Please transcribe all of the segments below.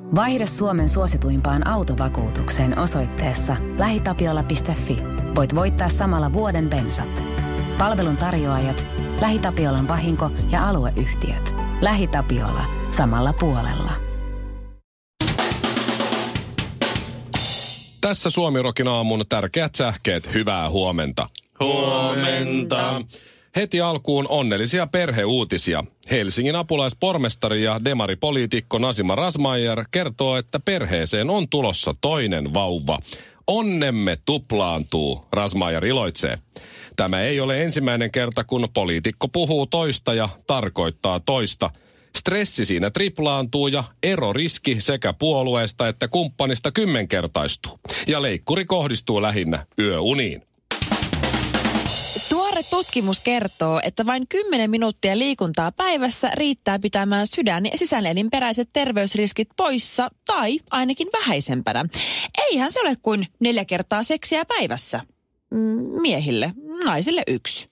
Vaihda Suomen suosituimpaan autovakuutukseen osoitteessa lähitapiola.fi. Voit voittaa samalla vuoden bensat. Palvelun tarjoajat, LähiTapiolan vahinko- ja alueyhtiöt. LähiTapiola. Samalla puolella. Tässä Suomi-rokin aamun tärkeät sähkeet. Hyvää huomenta. Huomenta. Heti alkuun onnellisia perheuutisia. Helsingin apulaispormestari ja demaripoliitikko Nasima Razmyar kertoo, että perheeseen on tulossa toinen vauva. Onnemme tuplaantuu, Razmyar iloitsee. Tämä ei ole ensimmäinen kerta, kun poliitikko puhuu toista ja tarkoittaa toista. Stressi siinä triplaantuu ja eroriski sekä puolueesta että kumppanista 10-kertaistuu. Ja leikkuri kohdistuu lähinnä yöuniin. Tuore tutkimus kertoo, että vain 10 minuuttia liikuntaa päivässä riittää pitämään sydän- ja sisäelinperäiset terveysriskit poissa tai ainakin vähäisempänä. Eihän se ole kuin 4 kertaa seksiä päivässä. Miehille, naisille 1.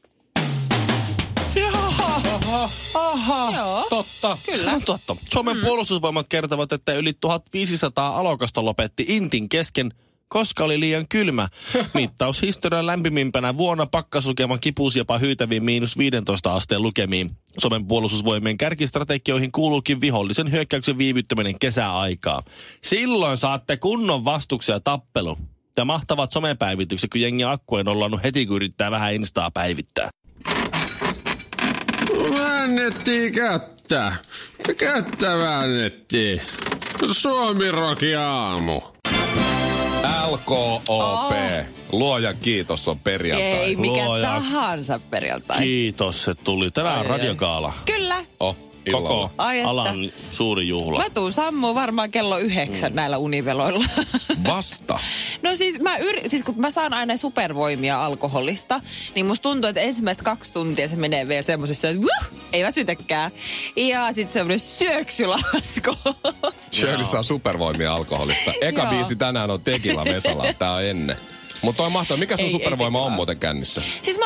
Aha. Joo. Totta. Kyllä. On totta. Suomen puolustusvoimat kertovat, että yli 1500 alokasta lopetti intin kesken, koska oli liian kylmä. Mittaus historian lämpimimpänä vuonna pakkaslukema kipusi jopa hyytäviin -15 asteen lukemiin. Suomen puolustusvoimien kärkistrategioihin kuuluukin vihollisen hyökkäyksen viivyttäminen kesäaikaa. Silloin saatte kunnon vastuksen ja tappelu. Ja mahtavat somepäivitykset, kun jengi akku ei nollannut heti, kun yrittää vähän instaa päivittää. Väännettiin kättä. Kättä väännettiin. Suomi-rokin aamu. LKOP. Luoja kiitos on perjantai. Ei mikä Luoja. tahansa perjantai. Kiitos, se tuli. Tänään on radiogaala. Kyllä. Koko Illalla. Ai että. alan suuri juhla. Mä tuun sammuun varmaan kello 9 näillä univeloilla. Vasta. No siis, kun mä saan aina supervoimia alkoholista, niin musta tuntuu, että ensimmäiset 2 tuntia se menee vielä semmosessa, että ei väsytäkään. Ja sit semmonen syöksylasku. Shirley saa supervoimia alkoholista. Eka Joo. biisi tänään on Tekila Vesala. Tää on ennen. Mutta toi mahtavaa. Mikä sun Ei supervoima Tekila. on muuten kännissä? Siis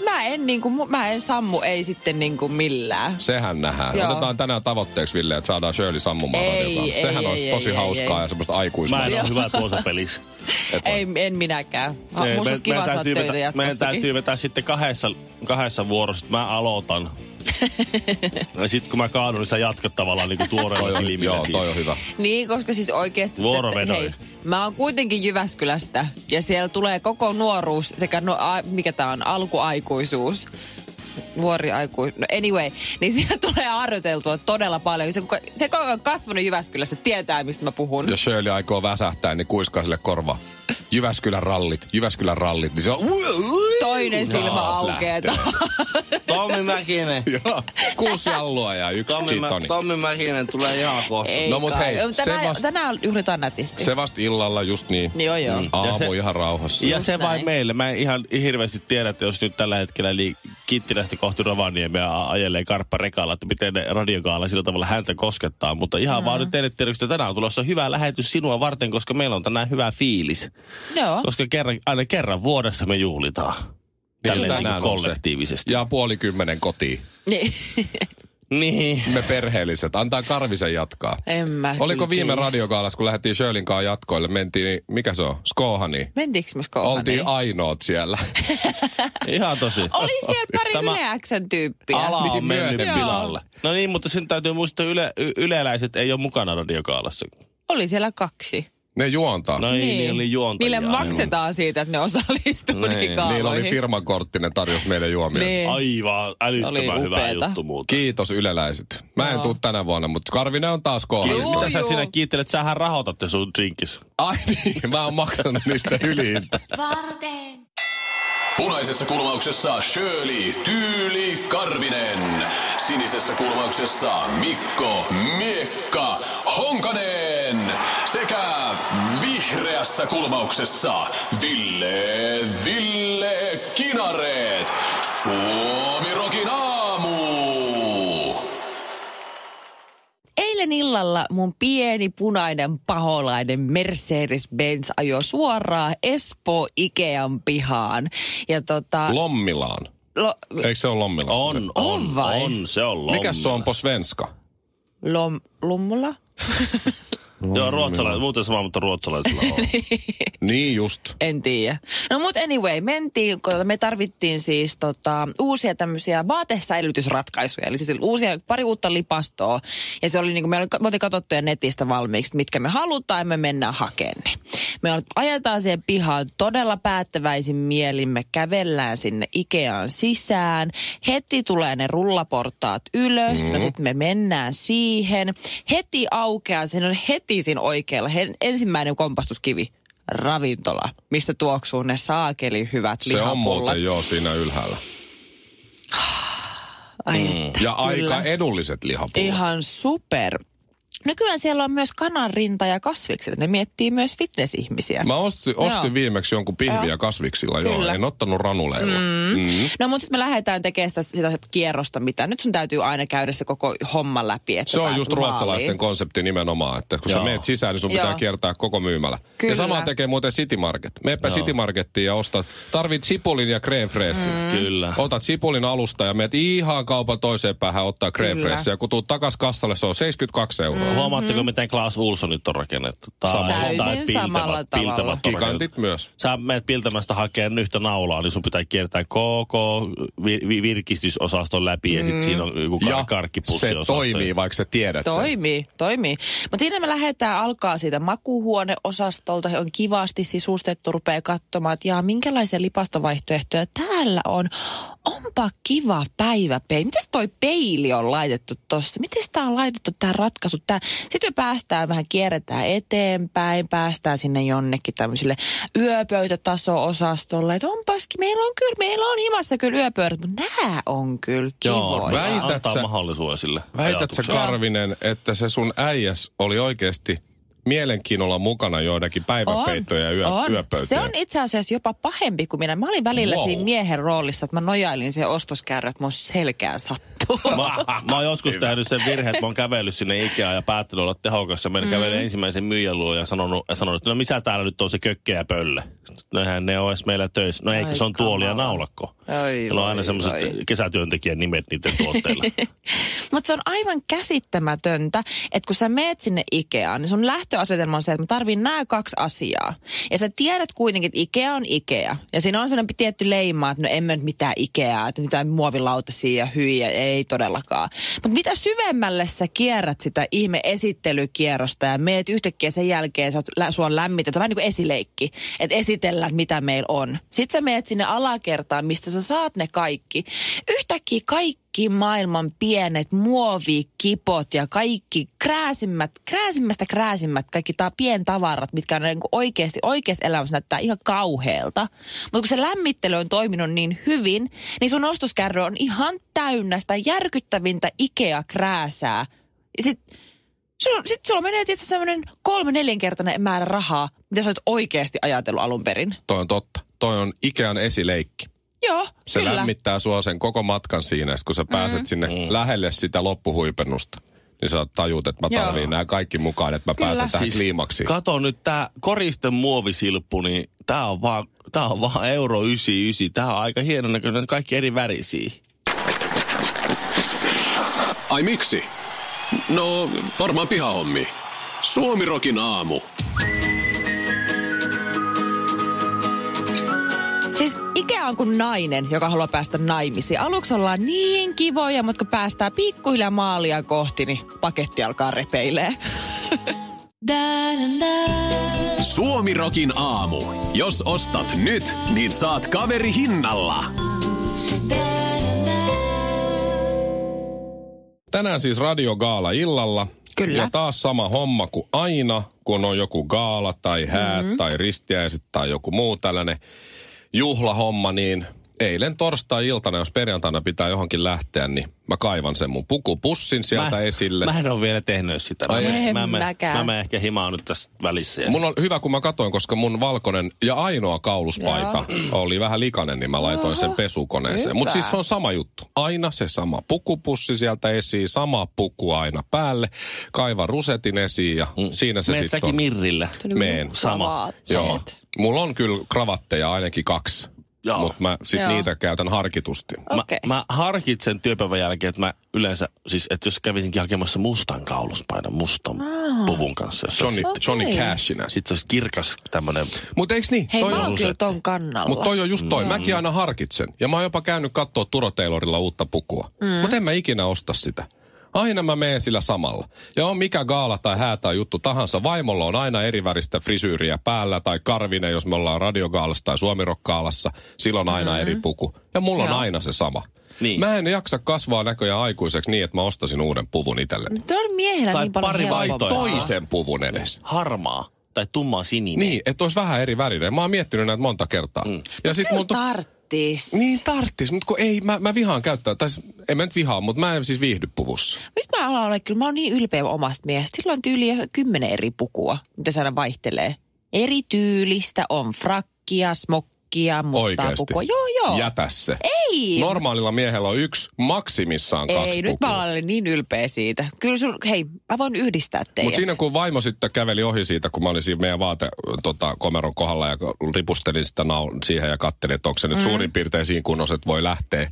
mä en sammu, ei sitten niinku millään. Sehän nähdään. Joo. Otetaan tänään tavoitteeksi, Ville, että saadaan Shirley sammumaan Ei, radiokaan. ei, Sehän ei, olisi ei, tosi ei, hauskaa ei. ja semmoista Mä aikuismaista. en ole hyvä tuossa pelissä. En minäkään. Musta olisi kiva saada töitä meidän jatkossakin. täytyy vetää sitten kahdessa vuorossa. Mä aloitan. Ja sit kun mä kaadun, niin sä jatkat tavallaan niinku tuoreella silmillä. Joo, toi on hyvä. Niin, koska siis oikeesti... Vuorovedoin. Hei, mä oon kuitenkin Jyväskylästä ja siellä tulee koko nuoruus sekä mikä tää on, alkuaikuisuus. Nuori aikuisuus. No anyway, niin siellä tulee harjoiteltua todella paljon. Se kuka on kasvanut Jyväskylässä tietää, mistä mä puhun. Jos Shirley aikoo väsähtää, niin kuiskaa sille korva. Jyväskylän rallit, niin se on... Toinen silmä Taas aukeaa. lähtee. Tommi Mäkinen. Joo, 6 jallua ja 1 gitoni. Tommi Mäkinen tulee ihan kohta. Ei No mut kai. hei, Tänään juhlitaan nätisti. Se vasta illalla, just niin. Joo. Aamu se- ihan rauhassa. Ja Just se vain näin. meille. Mä en ihan hirveästi tiedä, että jos nyt tällä hetkellä eli Kittilästä kohti Rovaniemea ajelee karppa rekalla, että miten ne radiogaala sillä tavalla häntä koskettaa. Mutta ihan vaan nyt teille tiedoksi, että tänään on tulossa hyvä lähetys sinua varten, koska meillä on tänään hyvä fiilis. Joo. Koska aina kerran vuodessa me juhlitaan. Tälleen tänään niin on se. kollektiivisesti. Ja 9:30 kotiin. Niin. Niin. Me perheelliset. Antaa Karvisen jatkaa. En mä Oliko kyllä viime tiedä. radiogaalassa, kun lähdettiin Shirleyn kanssa jatkoille, mentiin, mikä se on? Skohaniin. Mentiinkö me Skohaniin? Oltiin ainoat siellä. Ihan tosi. Oli siellä pari Tämä Yle X:n tyyppiä. ala on Niin mennyt myöhemmin. pilalle. No niin, mutta sen täytyy muistaa, yleläiset ei ole mukana radiogaalassa. Oli siellä 2. Ne juontaa. No niin oli juontajia. Niille maksetaan siitä, että ne osallistuu Niin. niihin Niillä oli kaaloihin. firmakortti, ne tarjosi meille juomia. Niin. Aivan älyttömän Oli hyvä upeeta. juttu muuten. Kiitos yleläiset. Mä en Joo. tuu tänä vuonna, mutta Karvinen on taas kohdassa. Mitä sä Juu. siinä kiittelet? Sähän rahoitatte sun drinkissä. Ai niin, mä oon maksanut niistä yliintä. Punaisessa kulmauksessa Shirley Tyyli Karvinen. Sinisessä kulmauksessa Mikko Miekka Honkanen. Sekä vihreässä kulmauksessa Ville Kinareet. Suomi-rokin aamu. Eilen illalla mun pieni punainen paholainen Mercedes-Benz ajoi suoraan Espoo Ikean pihaan. Ja Lommilaan. Eikö se ole Lommilassa? On vai? On, se on Lommilassa. Mikäs se on po svenska? Lummula? Joo, muuten sama, mutta ruotsalaisilla on. Niin just. En tiedä. No mut anyway, me tarvittiin siis uusia tämmöisiä vaatesäilytysratkaisuja. Eli siis pari uutta lipastoa. Ja se oli niinku, me oltiin katsottu netistä valmiiksi, mitkä me halutaan ja me mennään hakemaan ne. Me ajetaan siihen pihaan todella päättäväisin mielin. Me kävellään sinne Ikeaan sisään. Heti tulee ne rullaportaat ylös. No sit me mennään siihen. Heti aukeaa, sen on heti siinä oikealla. Ensimmäinen kompastuskivi. Ravintola, mistä tuoksuu ne saakeli hyvät lihapullat. Se on muuten joo siinä ylhäällä. Ja aika edulliset lihapullat. Ihan super. Nykyään siellä on myös kananrinta ja kasvikset. Ne miettii myös fitness-ihmisiä. Mä ostin viimeksi jonkun pihviä kasviksilla, joo. En ottanut ranuleilla. No mutta sitten me lähdetään tekemään sitä kierrosta, mitä nyt sun täytyy aina käydä se koko homma läpi. Että se on just ruotsalaisten konsepti nimenomaan, että kun sä meet sisään, niin sun pitää kiertää koko myymälä. Kyllä. Ja samaa tekee muuten City Market. Meepä City Markettiin ja tarvit sipulin ja crème fraîche. Kyllä. Otat sipulin alusta ja meet ihan kaupan toiseen päähän ottaa crème fraîche. Ja kun tuut takas kassalle, se on 72 €. Huomaatteko, miten Klaas Ulssonit on rakennettu? Täysin samalla tavalla. Gigantit myös. Sä menet piltämästä hakemaan yhtä naulaa, niin sun pitää kiertää koko virkistysosaston läpi ja sitten siinä on joku karkkipussiosasto. Se toimii, vaikka sä tiedät sen. Toimii. Mutta siinä me alkaa siitä makuuhuoneosastolta. On kivasti sisustettu, rupeaa katsomaan, että minkälaisia lipastovaihtoehtoja täällä on. Onpa kiva päiväpeili. Mites toi peili on laitettu tossa? Miten tää on laitettu tää ratkaisu? Sitten me päästään vähän, kierretään eteenpäin, päästään sinne jonnekin tämmöisille yöpöytätaso-osastolle. Että onpaskin, meillä on himassa kyllä yöpöydät, mutta nää on kyllä kivoja. Antaa mahdollisuuden sille. Väität sä, Karvinen, että se sun äijäs oli oikeasti mielenkiinnolla mukana joidakin päiväpeittoja ja yöpöytiä? Se on itse asiassa jopa pahempi kuin minä. Mä olin välillä siinä miehen roolissa, että mä nojailin siihen ostoskärryyn, että mun selkään sattuu. Mä oon joskus tehnyt sen virheen, että mä oon kävellyt sinne Ikeaan ja päättänyt olla tehokas. Ja mä kävelin ensimmäisen myyjän luo ja sanonut, että no missä täällä nyt on se kökkä ja pölle. No eihän ne ole edes meillä töissä. No eikö se on tuoli ja naulakko. Meillä on aina semmoiset kesätyöntekijän nimet niiden tuotteilla. Mutta se on aivan käsittämätöntä, että kun sä meet sinne Ikeaan, niin sun lähtöasetelma on se, että mä tarviin nämä 2 asiaa. Ja sä tiedät kuitenkin, että Ikea on Ikea. Ja siinä on sellainen tietty leima, että no emme nyt mitään Ikeaa, että mitään muovilautasia ja hyviä, ei todellakaan. Mutta mitä syvemmälle sä kierrät sitä ihme esittelykierrosta ja meet yhtäkkiä sen jälkeen, sua on lämmitetty, se on vähän niin kuin esileikki, että esitellään, mitä meillä on. Sitten sä meet sinne alakertaan, mistä sä saat ne kaikki. Yhtäkkiä kaikki maailman pienet muovikipot ja kaikki krääsimmästä kaikki pientavarat, mitkä on niin oikeassa elämässä näyttää ihan kauhealta. Mutta kun se lämmittely on toiminut niin hyvin, niin sun ostoskärry on ihan täynnä sitä järkyttävintä Ikea-krääsää. Ja sitten sulla menee tietysti semmoinen 3-4-kertainen määrä rahaa, mitä sä olet oikeasti ajatellut alun perin. Toi on totta. Toi on Ikean esileikki. Joo, se kyllä. Lämmittää sua sen koko matkan siinä, kun sä pääset sinne lähelle sitä loppuhuipennusta. Niin sä tajuut, että mä tarviin nämä kaikki mukaan, että mä pääsen tähän kliimaksiin. Kato nyt tää koristen muovisilppu, niin tää on vaan €1,99. Tää on aika hienon näköinen, kaikki eri värisiä. Ai miksi? No, varmaan pihahommi. Suomirokin aamu. Siis Ikea on kuin nainen, joka haluaa päästä naimisiin. Aluksi ollaan niin kivoja, mutta kun päästään pikkuhiljaa maalia kohti, niin paketti alkaa repeilee. Suomirokin aamu. Jos ostat nyt, niin saat kaveri hinnalla. Tänään siis radiogaala illalla. Kyllä. Ja taas sama homma kuin aina, kun on joku gaala tai häät tai ristiäiset tai joku muu tällainen juhlahomma, niin eilen torstai-iltana, jos perjantaina pitää johonkin lähteä, niin mä kaivan sen mun pukupussin sieltä esille. Mä en ole vielä tehnyt sitä. Mä menen ehkä himaan nyt tässä välissä. Mun on hyvä, kun mä katoin, koska mun valkoinen ja ainoa kauluspaita oli vähän likainen, niin mä laitoin sen pesukoneeseen. Mutta siis se on sama juttu. Aina se sama pukupussi sieltä esiin, sama puku aina päälle. Kaivan rusetin esiin ja siinä se sitten on. Mirrillä. Meen. Sama. Joo. Mulla on kyllä kravatteja ainakin 2. mutta mä sit niitä käytän harkitusti. Okay. Mä harkitsen työpäivän jälkeen, että mä yleensä, siis että jos kävisinkin hakemassa mustan kauluspaidan mustan puvun kanssa. Johnny Cashina. Sitten se olisi kirkas tämmönen. Mutta eiks niin? Hei, mä oon kyllä ton kannalla. Mutta toi on just toi. Mäkin aina harkitsen. Ja mä oon jopa käynyt kattoo Turo Taylorilla uutta pukua. Mutta en mä ikinä osta sitä. Aina mä menen sillä samalla. Ja on mikä gaala tai hää tai juttu tahansa. Vaimolla on aina eri väristä frisyyriä päällä tai karvinen, jos me ollaan radiogaalassa tai suomirokkaalassa. Silloin aina eri puku. Ja mulla on aina se sama. Niin. Mä en jaksa kasvaa näköjään aikuiseksi niin, että mä ostasin uuden puvun itselleni. Tuo on miehellä tai niin paljon helpompaa. Tai toisen puvun edes. Harmaa tai tummaa sininen. Niin, että olisi vähän eri värinen. Mä oon miettinyt näitä monta kertaa. Ja sit tarttis. Niin tarttis, mutta kun ei, mä vihaan käyttää. Tai en mä nyt vihaa, mutta mä en siis viihdy puvussa. Nyt mä alan olla, kyllä mä oon niin ylpeä omasta miehestä. Sillä on tyyliä 10 eri pukua, mitä se aina vaihtelee. Eri tyylistä on frakkia, smokkia, mustaa pukua. Joo. Jätä se. Ei. Normaalilla miehellä on yksi, maksimissaan 2 Ei, nyt mä olen niin ylpeä siitä. Kyllä hei, mä voin yhdistää teidät. Mutta siinä kun vaimo sitten käveli ohi siitä, kun mä olin siinä meidän komeron kohdalla ja ripustelin sitä siihen ja kattelin, että onko se nyt suurin piirtein siinä kunnossa, että voi lähteä.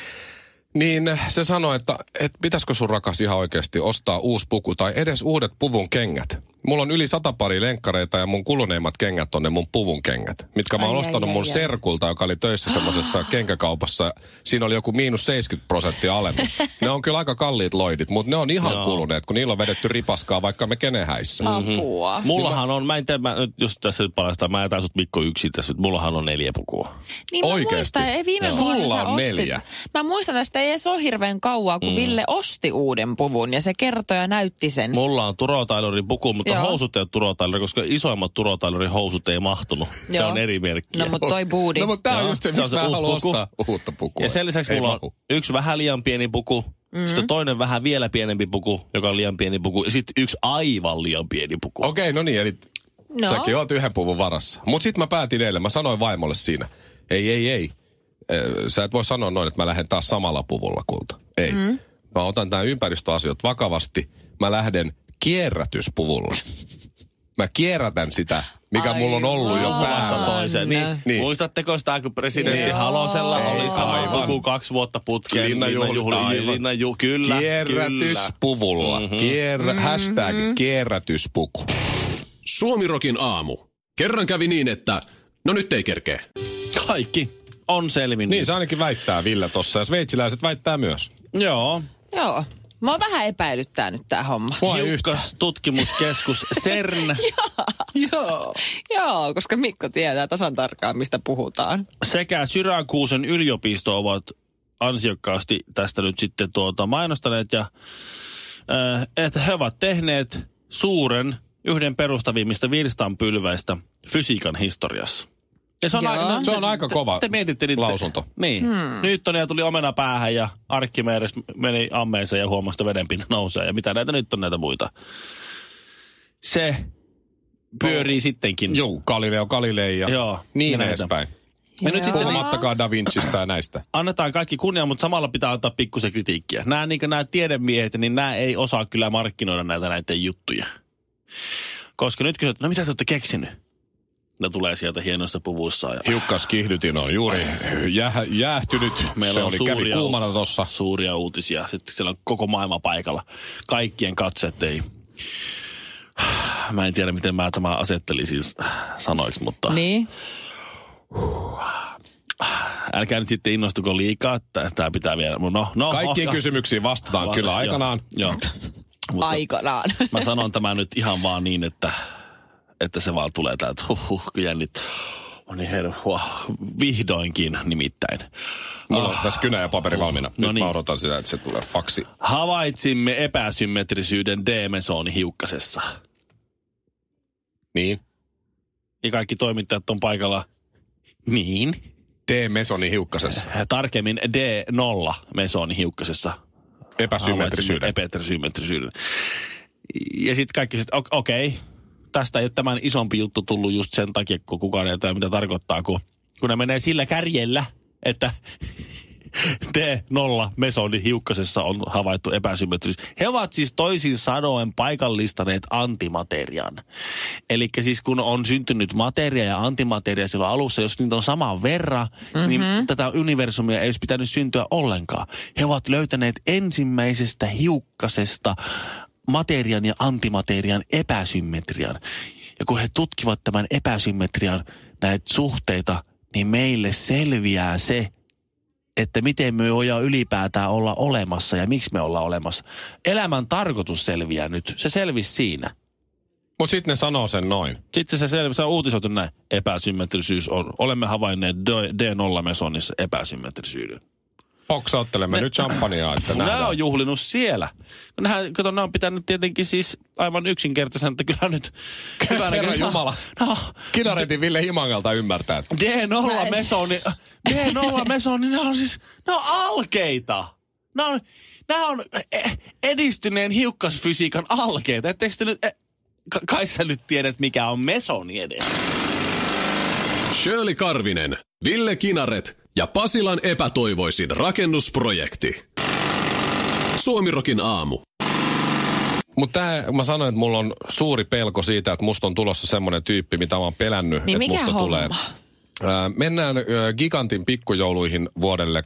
Niin se sanoi, että pitäisikö sun rakas ihan oikeasti ostaa uusi puku tai edes uudet puvun kengät. Mulla on yli 100 pari lenkkareita ja mun kuluneimmat kengät on ne mun puvun kengät. Mitkä mä oon ostanut mun serkulta, joka oli töissä semmoisessa kenkäkaupassa. Siinä oli joku -70% alennus. Ne on kyllä aika kalliit loidit, mutta ne on ihan kuluneet, kun niillä on vedetty ripaskaa vaikka me kenehäissä. Apua. Mullahan on, mä en tiedä, jos tässä nyt paljastaa, mä jätän sut Mikko yksin tässä, mullahan on 4 pukua. Niin oikeesti? Sulla on 4. Mä muistan, että sitä ei edes ole hirveän kauaa, kun Ville osti uuden puvun ja se kertoi ja näytti sen. Mulla on Turo Taylorin puku, mutta housut ei ole Turo Taylor, koska isoimmat Turo Taylorin housut ei mahtunut. Ne on eri merkkiä. No, mutta toi buudi. No, mutta tää on just se, mistä mä haluan ostaa uutta pukua. Ja sen lisäksi mulla on yksi vähän liian pieni puku, sitten toinen vähän vielä pienempi puku, joka on liian pieni puku, ja sitten yksi aivan liian pieni puku. Okei, no niin, eli säkin oot 1 puvun varassa. Mutta sitten mä päätin eilen, mä sanoin vaimolle siinä, ei. Sä et voi sanoa noin, että mä lähden taas samalla puvulla, kulta. Ei. Mä otan tää ympäristöasiat vakavasti. Mä lähden kierrätyspuvulla. Mä kierrätän sitä, mikä mulla on ollut jo päällä. Toiseen. Niin. Muistatteko sitä, kun presidentti Halosella oli sama puku 2 vuotta putkeen? Kyllä. Kierrätyspuvulla. Hashtag kierrätyspuku. Suomirokin aamu. Kerran kävi niin, että no nyt ei kerkeä. Kaikki on selvinnyt. Niin se ainakin väittää Ville tossa ja sveitsiläiset väittää myös. Joo. Mä oon vähän epäilyttää nyt tää homma. Hiukkas tutkimuskeskus CERN. Joo, koska Mikko tietää tasan tarkkaan, mistä puhutaan. Sekä Syrakuusen yliopisto ovat ansiokkaasti tästä nyt sitten mainostaneet ja että he ovat tehneet yhden perustavimmista virstanpylväistä fysiikan historiassa. Ja se on aika kova lausunto. Niin. Newtonia tuli omena päähän ja Archimedes meni ammeensa ja huomasi, että vedenpinta nousee. Ja mitä näitä nyt on näitä muita. Se pyörii sittenkin. Joo, Galileo Galilei ja niin edespäin. Ja nyt sitten puhumattakaan Da Vincistä ja näistä. Annetaan kaikki kunnia, mutta samalla pitää antaa pikkusen kritiikkiä. Nämä tiedemiehet, niin nämä ei osaa kyllä markkinoida näitä juttuja. Koska nyt kysyt, no mitä te olette keksinyt? Ne tulee sieltä hienoissa puvuissa. Ja hiukkaskiihdytin on juuri jäähtynyt. Meillä on kävi kuumana tossa. Suuria uutisia. Sitten siellä on koko maailma paikalla. Kaikkien katseet ei. Mä en tiedä, miten mä tämä asettelin siis sanoiksi, mutta niin. Älkää nyt sitten innostuko liikaa, että tämä pitää vielä. Kaikkiin kysymyksiin vastataan kyllä aikanaan. Joo. Aikanaan. Mä sanon tämän nyt ihan vaan niin, että se vaan tulee täältä. Jännit. Niin vihdoinkin nimittäin. Mulla on tässä kynä ja paperi valmiina. Nyt mä odotan sitä, että se tulee faksi. Havaitsimme epäsymmetrisyyden D-mesonihiukkasessa. Niin. Ja kaikki toimittajat on paikalla. Niin. D-mesonihiukkasessa. Tarkemmin D0-mesonihiukkasessa. Epäsymmetrisyyden. Ja sitten kaikki, okei. Tästä ei ole tämän isompi juttu tullut just sen takia, kun kukaan ei tiedä, mitä tarkoittaa, kun ne menee sillä kärjellä, että D0 mesoni hiukkasessa on havaittu epäsymmetrisyys. He ovat siis toisin sanoen paikallistaneet antimaterian. Eli siis kun on syntynyt materia ja antimateria silloin alussa, jos niitä on saman verran, niin tätä universumia ei olisi pitänyt syntyä ollenkaan. He ovat löytäneet ensimmäisestä hiukkasesta materian ja antimaterian epäsymmetrian. Ja kun he tutkivat tämän epäsymmetrian näitä suhteita, niin meille selviää se, että miten me voidaan ylipäätään olla olemassa ja miksi me ollaan olemassa. Elämän tarkoitus selviää nyt. Se selvisi siinä. Mutta sitten ne sanoo sen noin. Sitten se on uutisoitu näin. Epäsymmetrisyys on. Olemme havainneet D0-mesonissa epäsymmetrisyyden. Poksauttelemme nyt champagnea, että nähdään. Nämä on juhlinut siellä. Kato, nämä on pitänyt tietenkin siis aivan yksinkertaisen, että kyllä nyt... Herran Jumala. Kinaretin Ville Himangalta ymmärtää. D0-mesoni, ne on alkeita. Nämä on edistyneen hiukkasfysiikan alkeita. Etteikö te nyt... Kai sä nyt tiedät, mikä on mesoni edes? Shirley Karvinen, Ville Kinaret ja Pasilan epätoivoisin rakennusprojekti. Suomirokin aamu. Mutta mä sanoin, että mulla on suuri pelko siitä, että musta on tulossa semmoinen tyyppi, mitä mä oon pelännyt, niin että musta homma? tulee. Mennään Gigantin pikkujouluihin vuodelle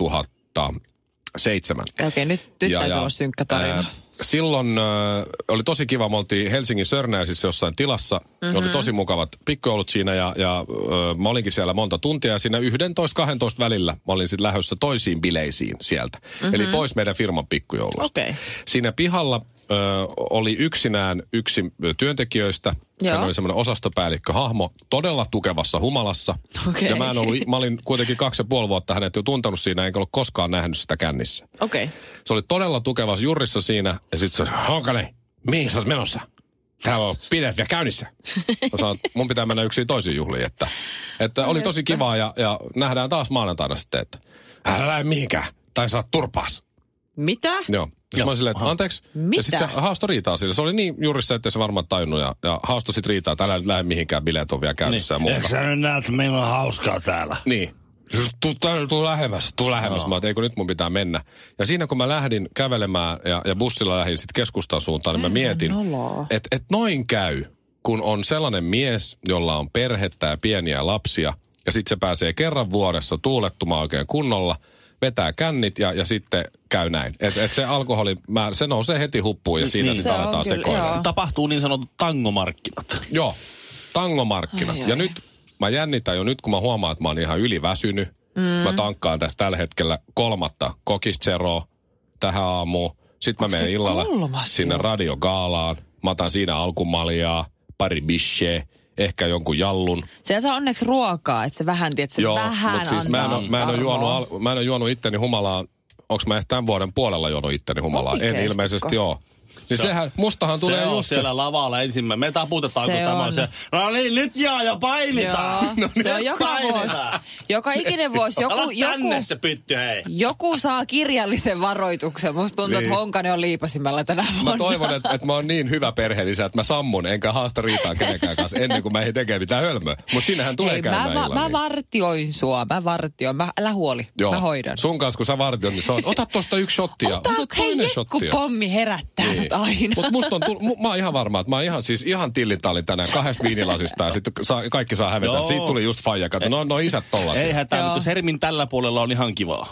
2007. Okei, nyt täytyy olla synkkä tarina. Silloin oli tosi kiva, me oltiin Helsingin Sörnäisissä jossain tilassa. Oli tosi mukavat pikkujoulut siinä ja mä olinkin siellä monta tuntia ja siinä 11-12 välillä mä olin sitten lähdössä toisiin bileisiin sieltä. Eli pois meidän firman pikkujoulusta. Okay. Siinä pihalla oli yksinään yksi työntekijöistä. Hän oli semmoinen osastopäällikköhahmo, todella tukevassa humalassa. Okay. Ja mä olin kuitenkin 2,5 vuotta hänet jo tuntenut siinä, enkä ollut koskaan nähnyt sitä kännissä. Okay. Se oli todella tukevassa jurrissa siinä, ja sitten se oli, Honkanen, mihin sä oot menossa? Täällä on pidet vielä käynnissä. Mä sanoin, mun pitää mennä yksin toisiin juhliin, että oli tosi kivaa, ja nähdään taas maanantaina sitten, että älä lähde mihinkään, tai saat turpaas. Mitä? Joo. Ja mä olin silleen, että anteeksi. Mitä? Ja sitten se haastoi riitaa sille. Se oli niin jurissa, ettei se varmaan tajunnut. Ja haastoi sit riitaa, että älä nyt lähde mihinkään, bileet on vielä käynnissä ja muuta. Eikö sä nyt näe, että meillä on hauskaa täällä? Niin. Tuu lähemmäs. Mä oon, eikö nyt mun pitää mennä. Ja siinä kun mä lähdin kävelemään ja bussilla lähdin sitten keskustan suuntaan, niin mä mietin, että noin käy, kun on sellainen mies, jolla on perhettä ja pieniä lapsia. Ja sitten se pääsee kerran vuodessa tuulettumaan oikein kunnolla. Vetää kännit ja sitten käy näin. Et se alkoholi, se nousee heti huppuun ja siinä sitten aletaan sekoilla. Tapahtuu niin sanotut tangomarkkinat. Joo, tangomarkkinat. Ja nyt mä jännitän jo nyt, kun mä huomaan, että mä oon ihan yliväsynyt. Mä tankkaan tässä tällä hetkellä 3. kokisteroa tähän aamuun. Sitten mä menen illalla sinne radiogaalaan. Mä otan siinä alkumaljaa, pari bichee. Ehkä jonkun jallun. Siellä saa onneksi ruokaa, että se vähän, tiedät, vähän mutta siis mä en ole juonut itteni humalaan. Onko mä tämän vuoden puolella juonut itteni humalaan? En ilmeisesti ole. Niin mustahan tulee just se. siellä lavalla ensimmäinen. Me taputetaan, kun tämä on se. No niin, nyt ja painitaan. No, se on joka vuosi. Joka ikinen vuosi. Tänne se pytty, hei. Joku saa kirjallisen varoituksen. Musta tuntuu, että Honkanen on liipasimella tänä vuonna. Mä toivon, että mä oon niin hyvä perheellisä, että mä sammun, enkä haasta riitaa kenenkään kanssa ennen kuin mä ei tekee mitään hölmöä. Mutta sinnehän tulee käymään illalla. Mä vartioin sua. Älä huoli. Joo. Mä hoidan. Sun kanssa, kun sä vartioit, niin se on, ota tosta yksi shottia. Ota toinen shottia. Pommi herättää sut aina. Mutta musta on mä oon ihan varma, että mä oon ihan tillintallin tänään 2 viinilasista ja sitten kaikki saa hävetä. Joo. Siitä tuli just faija. Kato, no isät tollasia. Ei hätää, mutta Hermin tällä puolella on ihan kivaa.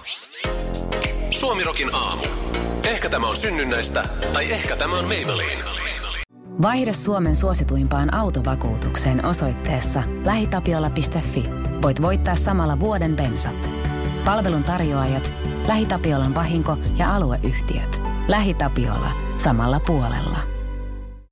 Suomirokin aamu. Ehkä tämä on synnynnäistä, tai ehkä tämä on Maybelline. Vaihda Suomen suosituimpaan autovakuutukseen osoitteessa lähitapiola.fi. Voit voittaa samalla vuoden bensat. Palvelun tarjoajat, LähiTapiolan vahinko- ja alueyhtiöt. LähiTapiola. Samalla puolella.